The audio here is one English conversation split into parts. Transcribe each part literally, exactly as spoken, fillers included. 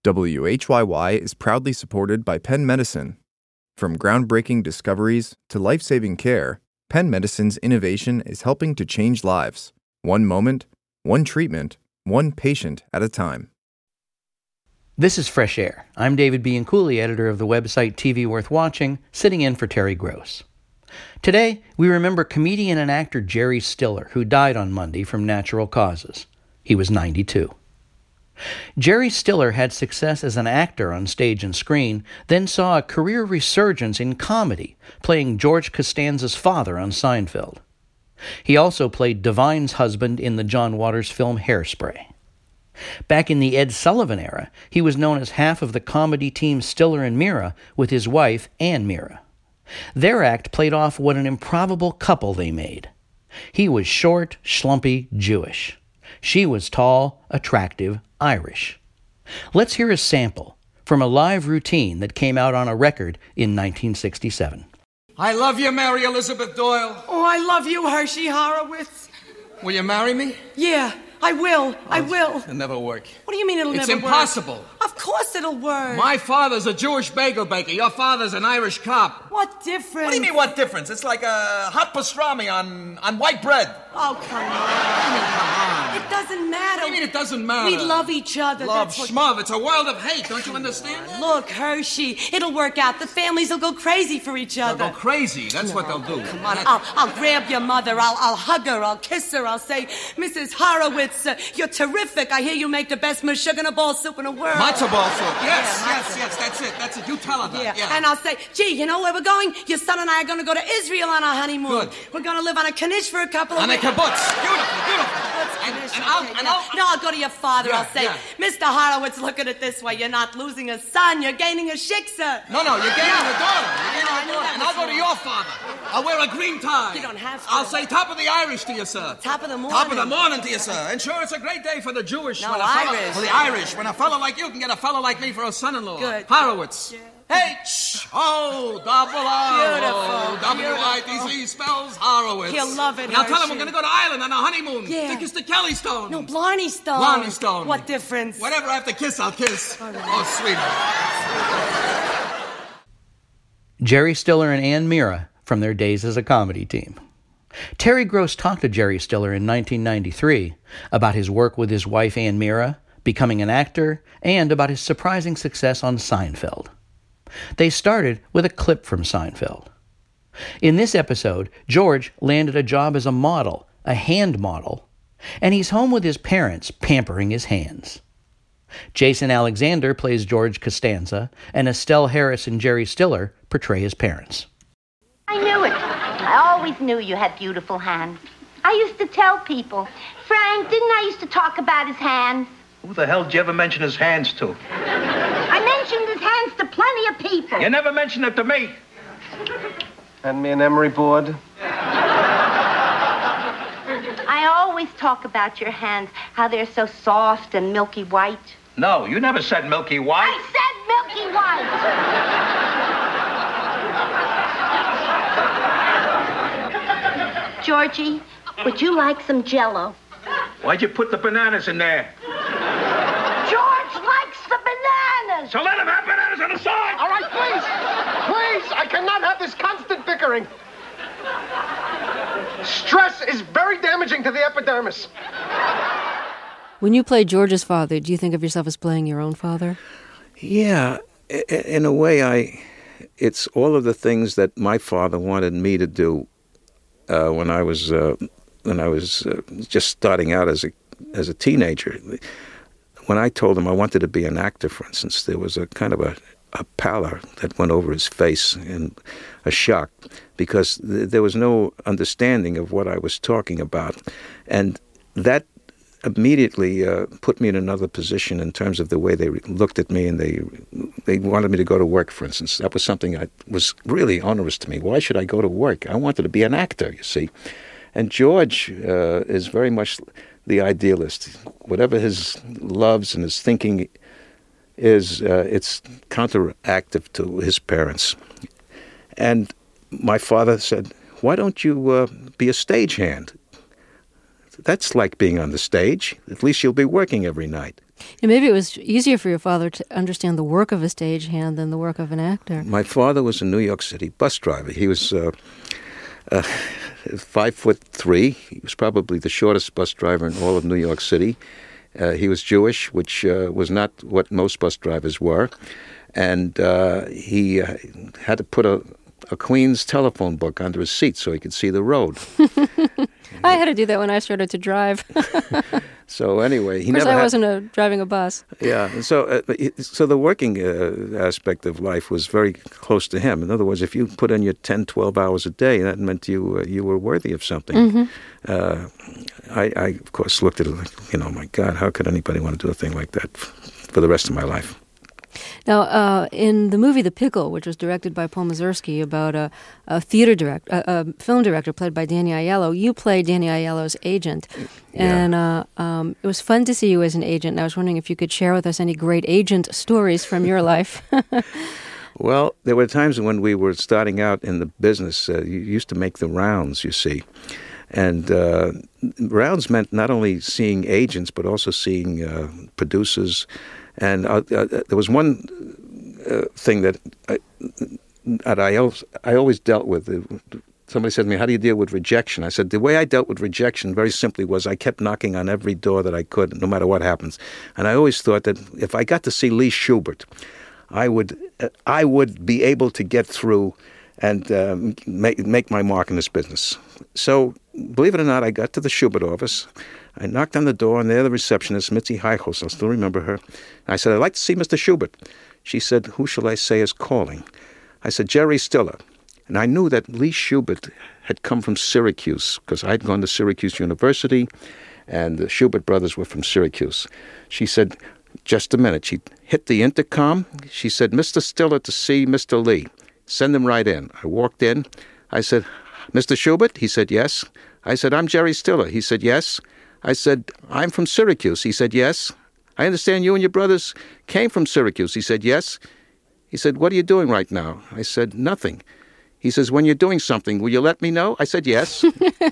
W H Y Y is proudly supported by Penn Medicine. From groundbreaking discoveries to life-saving care, Penn Medicine's innovation is helping to change lives, one moment, one treatment, one patient at a time. This is Fresh Air. I'm David Bianculli, editor of the website T V Worth Watching, sitting in for Terry Gross. Today, we remember comedian and actor Jerry Stiller, who died on Monday from natural causes. He was ninety-two. Jerry Stiller had success as an actor on stage and screen, then saw a career resurgence in comedy, playing George Costanza's father on Seinfeld. He also played Divine's husband in the John Waters film Hairspray. Back in the Ed Sullivan era, he was known as half of the comedy team Stiller and Meara with his wife, Ann Meara. Their act played off what an improbable couple they made. He was short, schlumpy, Jewish. She was tall, attractive, Irish. Let's hear a sample from a live routine that came out on a record in nineteen sixty-seven. I love you, Mary Elizabeth Doyle. Oh, I love you, Hershey Horowitz. Will you marry me? Yeah, I will. I will. It'll never work. What do you mean it'll It's never work? It's impossible. Of course it'll work. My father's a Jewish bagel baker. Your father's an Irish cop. What difference? What do you mean, what difference? It's like a hot pastrami on, on white bread. Oh, come on. What do you mean, come on? It doesn't matter. What do you mean it doesn't matter? We love each other. Love, That's what... schmov. It's a world of hate. Don't you understand that? Look, Hershey, it'll work out. The families will go crazy for each other. They'll go crazy. That's no, what they'll do. Come on, I'll, I'll grab your mother. I'll, I'll hug her. I'll kiss her. I'll say, Missus Horowitz, uh, you're terrific. I hear you make the best mashugana ball soup in the world. Matzo ball soup. Yes, Yeah, yes, yes. That's it. That's it. You tell her that. Yeah. Yeah. And I'll say, gee, you know where we're going? Your son and I are going to go to Israel on our honeymoon. Good. We're going to live on a knish for a couple of On a weeks. kibbutz. Beautiful, beautiful. And, Knish, and I'll, okay, and yeah. I'll, No, I'll go to your father. Yeah, I'll say, yeah. Mister Horowitz, look at it this way. You're not losing a son. You're gaining a shiksa. No, no, you're gaining No. a daughter. You're gaining No, I a know daughter. that And I'll go to your father. I'll wear a green tie. You don't have to. I'll say top of the Irish to you, sir. Top of the morning. Top of the morning to you, sir. And sure, it's a great day for the Jewish. No, when a fella, Irish. For the Irish. When a fellow like you can get a fellow like me for a son-in-law. Good. Horowitz. Yeah. H O double R O Beautiful, W I T C spells Horowitz. He'll love it, And I'll tell him Hershey. we're going to go to Ireland on a honeymoon. Yeah. Take us to Kelly Stone. No, Blarney Stone. Blarney Stone. What difference? Whatever I have to kiss, I'll kiss. All right. Oh, sweetheart. Jerry Stiller and Ann Meara from their days as a comedy team. Terry Gross talked to Jerry Stiller in nineteen ninety-three about his work with his wife Ann Meara, becoming an actor, and about his surprising success on Seinfeld. They started with a clip from Seinfeld. In this episode, George landed a job as a model, a hand model, and he's home with his parents pampering his hands. Jason Alexander plays George Costanza, and Estelle Harris and Jerry Stiller portray his parents. I knew it. I always knew you had beautiful hands. I used to tell people, Frank, didn't I used to talk about his hands? Who the hell did you ever mention his hands to? I mentioned his hands to plenty of people. You never mentioned it to me. Hand me an emery board. I always talk about your hands, how they're so soft and milky white. No, you never said Milky White. I said milky white. Georgie, would you like some Jell-O? Why'd you put the bananas in there? George likes the bananas. So let him have bananas on the side. All right, please. Please, I cannot have this constant bickering. Stress is very damaging to the epidermis. When you play George's father, do you think of yourself as playing your own father? Yeah, in a way, I. It's all of the things that my father wanted me to do uh, when I was uh, when I was uh, just starting out as a as a teenager. When I told him I wanted to be an actor, for instance, there was a kind of a, a pallor that went over his face and a shock because th- there was no understanding of what I was talking about, and that immediately uh, put me in another position in terms of the way they re- looked at me, and they they wanted me to go to work, for instance. That was something that was really onerous to me. Why should I go to work? I wanted to be an actor, you see. And George uh, is very much the idealist. Whatever his loves and his thinking is, uh, it's counteractive to his parents. And my father said, why don't you uh, be a stagehand? That's like being on the stage. At least you'll be working every night. And maybe it was easier for your father to understand the work of a stagehand than the work of an actor. My father was a New York City bus driver. He was uh, uh, five foot three. He was probably the shortest bus driver in all of New York City. Uh, he was Jewish, which uh, was not what most bus drivers were. And uh, he uh, had to put a, a Queen's telephone book under his seat so he could see the road. I had to do that when I started to drive. So anyway, he of course never I had, wasn't uh, driving a bus. Yeah, and so uh, so the working uh, aspect of life was very close to him. In other words, if you put in your ten, twelve hours a day, that meant you uh, you were worthy of something. Mm-hmm. Uh, I, I, of course, looked at it like, you know, my God, how could anybody want to do a thing like that for the rest of my life? Now, uh, in the movie The Pickle, which was directed by Paul Mazursky about a, a theater director, a, a film director played by Danny Aiello, you played Danny Aiello's agent. Yeah. And uh, um, it was fun to see you as an agent. And I was wondering if you could share with us any great agent stories from your life. Well, there were times when we were starting out in the business. Uh, you used to make the rounds, you see. And uh, rounds meant not only seeing agents, but also seeing uh, producers. And uh, uh, there was one uh, thing that I, that I, always, I always dealt with. Somebody said to me, how do you deal with rejection? I said, the way I dealt with rejection very simply was I kept knocking on every door that I could, no matter what happens. And I always thought that if I got to see Lee Schubert, I would uh, I would be able to get through and um, make, make my mark in this business. So, believe it or not, I got to the Schubert office. I knocked on the door, and there the receptionist, Mitzi Heichels, I still remember her. I said, I'd like to see Mister Schubert. She said, who shall I say is calling? I said, Jerry Stiller. And I knew that Lee Schubert had come from Syracuse, because I'd gone to Syracuse University, and the Schubert brothers were from Syracuse. She said, just a minute. She hit the intercom. She said, Mister Stiller to see Mister Lee. Send him right in. I walked in. I said, Mister Schubert? He said, yes. I said, I'm Jerry Stiller. He said, yes. I said, I'm from Syracuse. He said, yes. I understand you and your brothers came from Syracuse. He said, yes. He said, what are you doing right now? I said, nothing. He says, when you're doing something, will you let me know? I said, yes.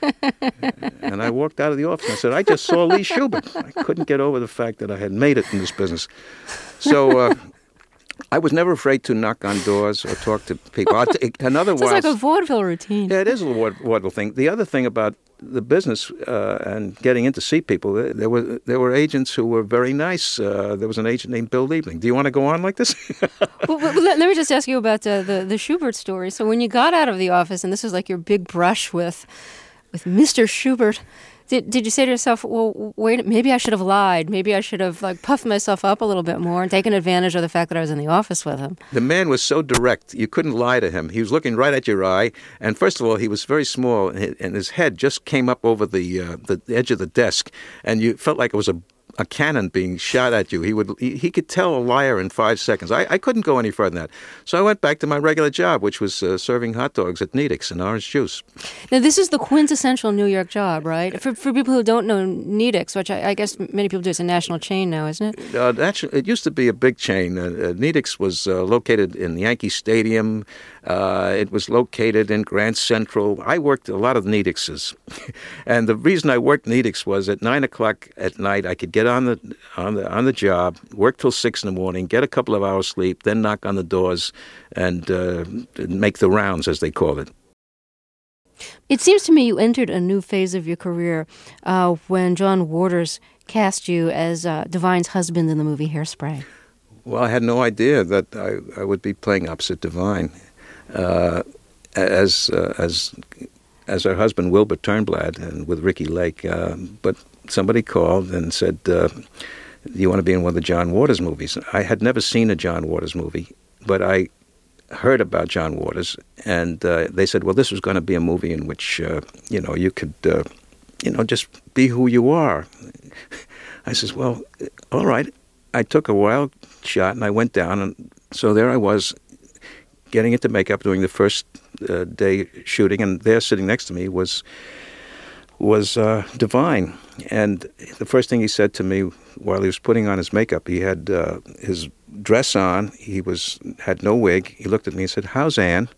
And I walked out of the office and I said, I just saw Lee Schubert. I couldn't get over the fact that I had made it in this business. So uh, I was never afraid to knock on doors or talk to people. Another It's like a vaudeville routine. Yeah, it is a vaudeville thing. The other thing about the business uh, and getting in to see people, there were there were agents who were very nice. Uh, there was an agent named Bill Liebling. Do you want to go on like this? well, well, let, let me just ask you about uh, the the Schubert story. So when you got out of the office, and this was like your big brush with with Mister Schubert, did did you say to yourself, well, wait, maybe I should have lied. Maybe I should have like puffed myself up a little bit more and taken advantage of the fact that I was in the office with him. The man was so direct, you couldn't lie to him. He was looking right at your eye, and first of all, he was very small, and his head just came up over the uh, the edge of the desk, and you felt like it was a a cannon being shot at you. He would he, he could tell a liar in five seconds. I, I couldn't go any further than that. So I went back to my regular job, which was uh, serving hot dogs at Nedick's and orange juice. Now, this is the quintessential New York job, right? For for people who don't know Nedick's, which I, I guess many people do, it's a national chain now, isn't it? Uh, actually, it used to be a big chain. Uh, uh, Nedick's was uh, located in Yankee Stadium. Uh, it was located in Grand Central. I worked a lot of Nedick's. And the reason I worked Nedick's was at nine o'clock at night, I could get on the on the on the job, work till six in the morning, get a couple of hours sleep, then knock on the doors and uh, make the rounds, as they call it. It seems to me you entered a new phase of your career uh, when John Waters cast you as uh, Divine's husband in the movie Hairspray. Well, I had no idea that I, I would be playing opposite Divine. Uh, as uh, as as her husband Wilbur Turnblad and with Ricky Lake, uh, but somebody called and said, uh, "Do you want to be in one of the John Waters movies?" I had never seen a John Waters movie, but I heard about John Waters, and uh, they said, "Well, this was going to be a movie in which uh, you know you could uh, you know just be who you are." I says, "Well, all right." I took a wild shot and I went down, and so there I was, getting into makeup, doing the first uh, day shooting, and there sitting next to me was was uh, Divine. And the first thing he said to me while he was putting on his makeup, he had uh, his dress on, he was had no wig. He looked at me and said, "How's Anne?"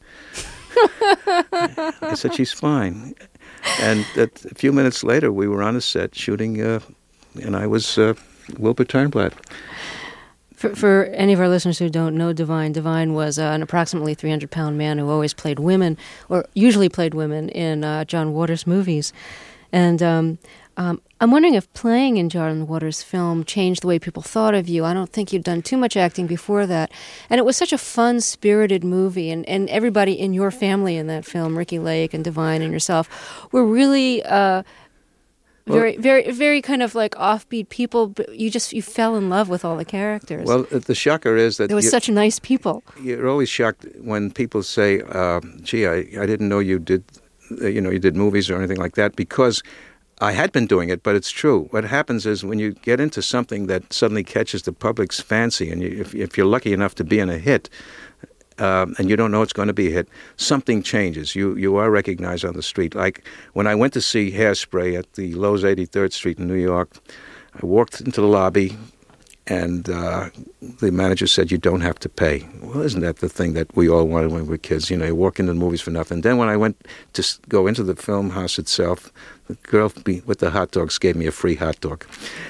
I said, "She's fine." And a few minutes later, we were on a set shooting, uh, and I was uh, Wilbur Turnblad. For, for any of our listeners who don't know Divine, Divine was uh, an approximately three hundred pound man who always played women, or usually played women, in uh, John Waters movies. And um, um, I'm wondering if playing in John Waters' film changed the way people thought of you. I don't think you'd done too much acting before that. And it was such a fun, spirited movie. And, and everybody in your family in that film, Ricky Lake and Divine and yourself, were really... Uh, Very, well, very, very kind of like offbeat people. But you just you fell in love with all the characters. Well, the shocker is that there was such nice people. You're always shocked when people say, uh, "Gee, I, I didn't know you did, uh, you know, you did movies or anything like that," because I had been doing it. But it's true. What happens is when you get into something that suddenly catches the public's fancy, and you, if, if you're lucky enough to be in a hit. Um, and you don't know it's going to be a hit, something changes. You you are recognized on the street. Like when I went to see Hairspray at the Lowe's eighty-third Street in New York, I walked into the lobby, and uh, the manager said, "You don't have to pay." Well, isn't that the thing that we all wanted when we were kids? You know, you walk into the movies for nothing. Then when I went to go into the film house itself, the girl with the hot dogs gave me a free hot dog.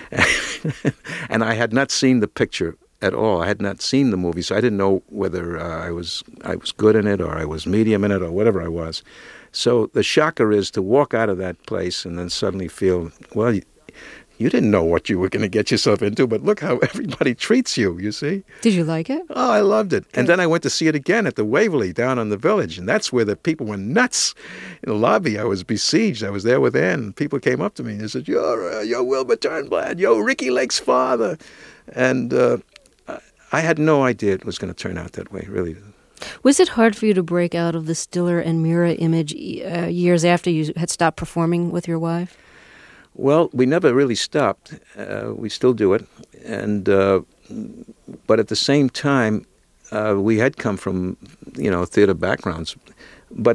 And I had not seen the picture at all. I had not seen the movie, so I didn't know whether uh, I was I was good in it or I was medium in it or whatever I was. So the shocker is to walk out of that place and then suddenly feel, well, you, you didn't know what you were going to get yourself into, but look how everybody treats you, you see? Did you like it? Oh, I loved it. Good. And then I went to see it again at the Waverly down on the Village, and that's where the people were nuts. In the lobby, I was besieged. I was there with Ann, and people came up to me and they said, you're, uh, you're Wilbur Turnblad, you're Ricky Lake's father. And uh, I had no idea it was going to turn out that way, really. Was it hard for you to break out of the Stiller and Mira image uh, years after you had stopped performing with your wife? Well, we never really stopped. Uh, we still do it. and uh, But at the same time, uh, we had come from, you know, theater backgrounds. But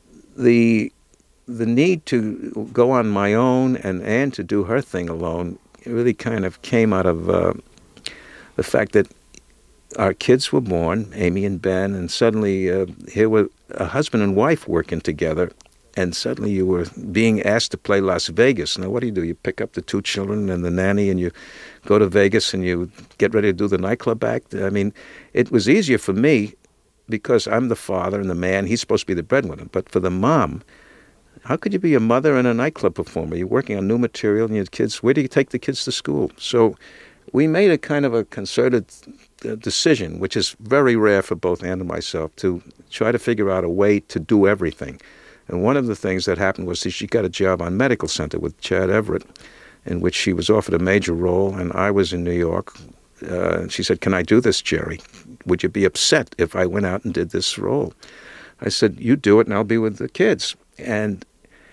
the the need to go on my own and Ann to do her thing alone really kind of came out of uh, the fact that our kids were born, Amy and Ben, and suddenly uh, here were a husband and wife working together, and suddenly you were being asked to play Las Vegas. Now, what do you do? You pick up the two children and the nanny, and you go to Vegas, and you get ready to do the nightclub act. I mean, it was easier for me because I'm the father and the man. He's supposed to be the breadwinner. But for the mom, how could you be a mother and a nightclub performer? You're working on new material, and your kids, where do you take the kids to school? So we made a kind of a concerted decision, which is very rare for both Ann and myself, to try to figure out a way to do everything. And one of the things that happened was that she got a job on Medical Center with Chad Everett, in which she was offered a major role, and I was in New York. Uh, she said, "Can I do this, Jerry? Would you be upset if I went out and did this role?" I said, "You do it, and I'll be with the kids." And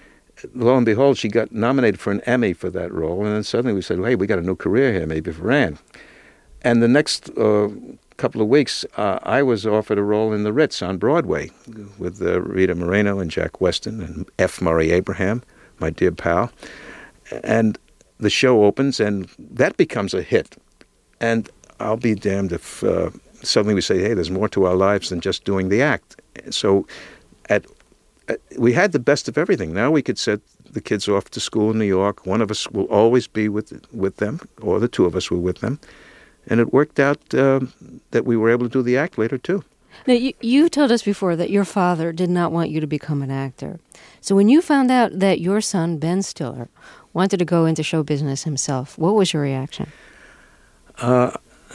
lo and behold, she got nominated for an Emmy for that role, and then suddenly we said, hey, we got a new career here maybe for Ann. And the next uh, couple of weeks, uh, I was offered a role in The Ritz on Broadway with uh, Rita Moreno and Jack Weston and F. Murray Abraham, my dear pal. And the show opens, and that becomes a hit. And I'll be damned if uh, suddenly we say, hey, there's more to our lives than just doing the act. So at, at we had the best of everything. Now we could set the kids off to school in New York. One of us will always be with with them, or the two of us were with them. And it worked out uh, that we were able to do the act later, too. Now, you, you told us before that your father did not want you to become an actor. So when you found out that your son, Ben Stiller, wanted to go into show business himself, what was your reaction? Uh,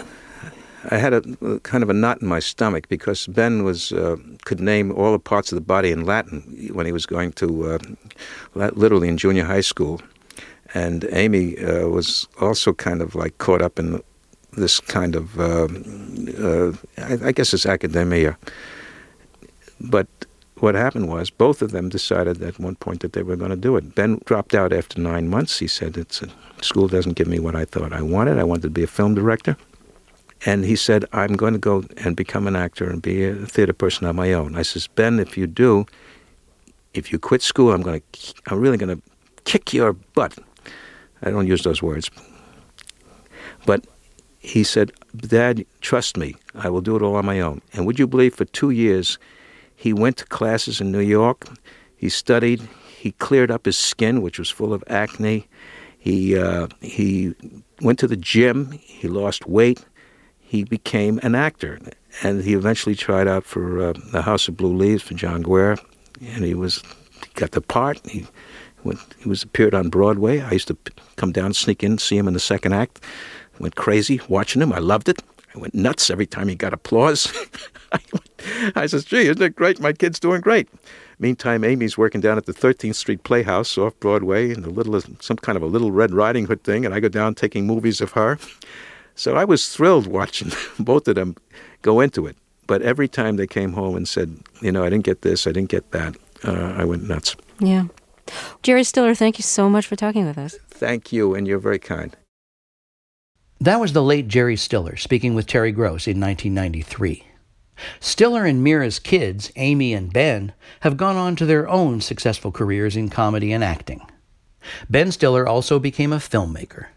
I had a, a kind of a knot in my stomach because Ben was uh, could name all the parts of the body in Latin when he was going to, uh, literally in junior high school. And Amy uh, was also kind of like caught up in this kind of, uh, uh, I, I guess it's academia. But what happened was both of them decided at one point that they were going to do it. Ben dropped out after nine months. He said, "It's a, school doesn't give me what I thought I wanted. I wanted to be a film director." And he said, "I'm going to go and become an actor and be a theater person on my own." I says, "Ben, if you do, if you quit school, I'm going to, I'm really going to kick your butt." I don't use those words. But he said, "Dad, trust me, I will do it all on my own." And would you believe, for two years, he went to classes in New York. He studied. He cleared up his skin, which was full of acne. He uh, he went to the gym. He lost weight. He became an actor. And he eventually tried out for uh, The House of Blue Leaves for John Guare. And he was he got the part. He went, he was appeared on Broadway. I used to come down, sneak in, see him in the second act. Went crazy watching him. I loved it. I went nuts every time he got applause. I, went, I says, gee, isn't it great? My kid's doing great. Meantime, Amy's working down at the thirteenth Street Playhouse off Broadway in a little, some kind of a Little Red Riding Hood thing, and I go down taking movies of her. So I was thrilled watching both of them go into it. But every time they came home and said, you know, I didn't get this, I didn't get that, uh, I went nuts. Yeah. Jerry Stiller, thank you so much for talking with us. Thank you, and you're very kind. That was the late Jerry Stiller speaking with Terry Gross in nineteen ninety-three. Stiller and Mira's kids, Amy and Ben, have gone on to their own successful careers in comedy and acting. Ben Stiller also became a filmmaker.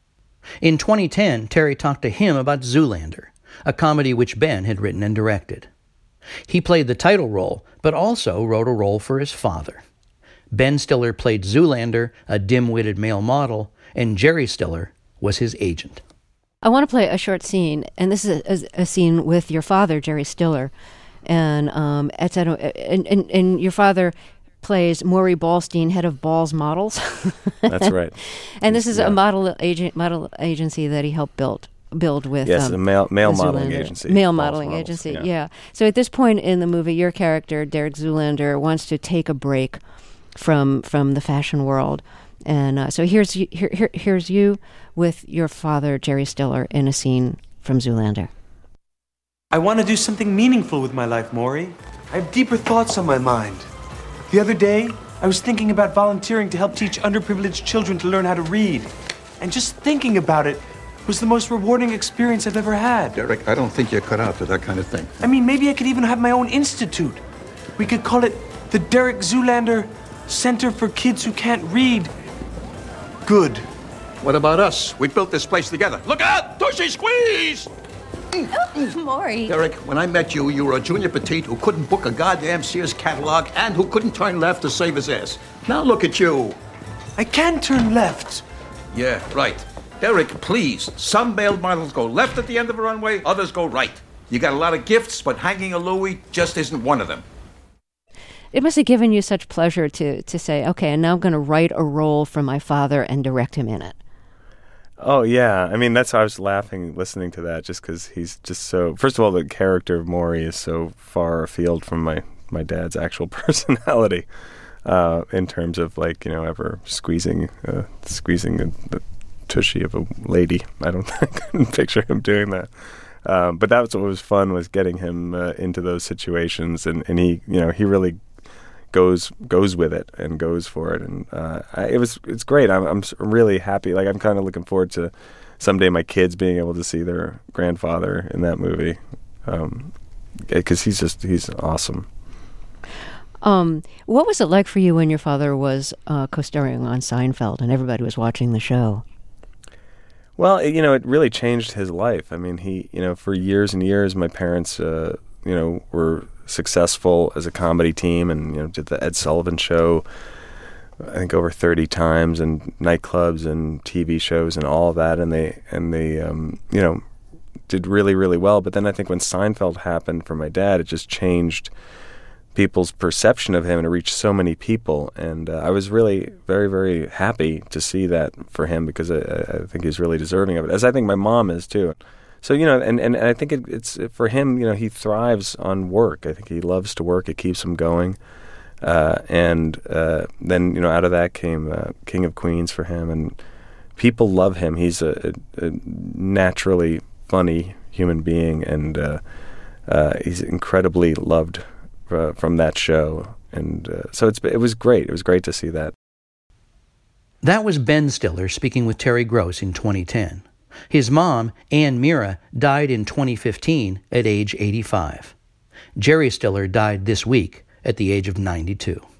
In twenty ten, Terry talked to him about Zoolander, a comedy which Ben had written and directed. He played the title role, but also wrote a role for his father. Ben Stiller played Zoolander, a dim-witted male model, and Jerry Stiller was his agent. I want to play a short scene, and this is a, a scene with your father, Jerry Stiller, and um, et cetera, and, and, and your father plays Maury Ballstein, head of Balls Models. That's right. And this is yeah. a model agent, model agency that he helped build build with. Yes, um, a male male modeling Zoolander. agency. Male Balls modeling models, agency. yeah. yeah. So at this point in the movie, your character, Derek Zoolander, wants to take a break from from the fashion world. And uh, so here's you, here, here, here's you with your father, Jerry Stiller, in a scene from Zoolander. I want to do something meaningful with my life, Maury. I have deeper thoughts on my mind. The other day, I was thinking about volunteering to help teach underprivileged children to learn how to read. And just thinking about it was the most rewarding experience I've ever had. Derek, I don't think you're cut out for that kind of thing. I mean, maybe I could even have my own institute. We could call it the Derek Zoolander Center for Kids Who Can't Read. Good. What about us? We built this place together. Look out! Tushy squeeze! Oh, Maury. Derek, when I met you, you were a junior petite who couldn't book a goddamn Sears catalog and who couldn't turn left to save his ass. Now look at you. I can turn left. Yeah, right. Derek, please. Some male models go left at the end of a runway, others go right. You got a lot of gifts, but hanging a Louis just isn't one of them. It must have given you such pleasure to to say, okay, and now I'm going to write a role for my father and direct him in it. Oh, yeah. I mean, that's why I was laughing listening to that, just because he's just so... First of all, the character of Maury is so far afield from my, my dad's actual personality uh, in terms of, like, you know, ever squeezing uh, squeezing the, the tushy of a lady. I don't I couldn't picture him doing that. Um, but that was what was fun, was getting him uh, into those situations, and, and he, you know, he really... goes goes with it and goes for it, and uh, I, it was it's great. I'm I'm really happy. Like, I'm kind of looking forward to someday my kids being able to see their grandfather in that movie, because um, he's just he's awesome. Um, what was it like for you when your father was uh, co-starring on Seinfeld and everybody was watching the show? Well, it, you know, it really changed his life. I mean, he, you know, for years and years, my parents, uh, you know, were successful as a comedy team, and, you know, did the Ed Sullivan Show, I think, over thirty times, and nightclubs and T V shows and all of that, and they and they um, you know, did really really well. But then I think when Seinfeld happened for my dad, it just changed people's perception of him, and it reached so many people. And uh, I was really very very happy to see that for him, because I, I think he's really deserving of it, as I think my mom is too. So, you know, and, and, and I think it, it's, for him, you know, he thrives on work. I think he loves to work. It keeps him going. Uh, and uh, then, you know, out of that came uh, King of Queens for him. And people love him. He's a, a, a naturally funny human being. And uh, uh, he's incredibly loved uh, from that show. And uh, so it's it was great. It was great to see that. That was Ben Stiller speaking with Terry Gross in twenty ten. His mom, Ann Mira, died in twenty fifteen at age eighty-five. Jerry Stiller died this week at the age of ninety-two.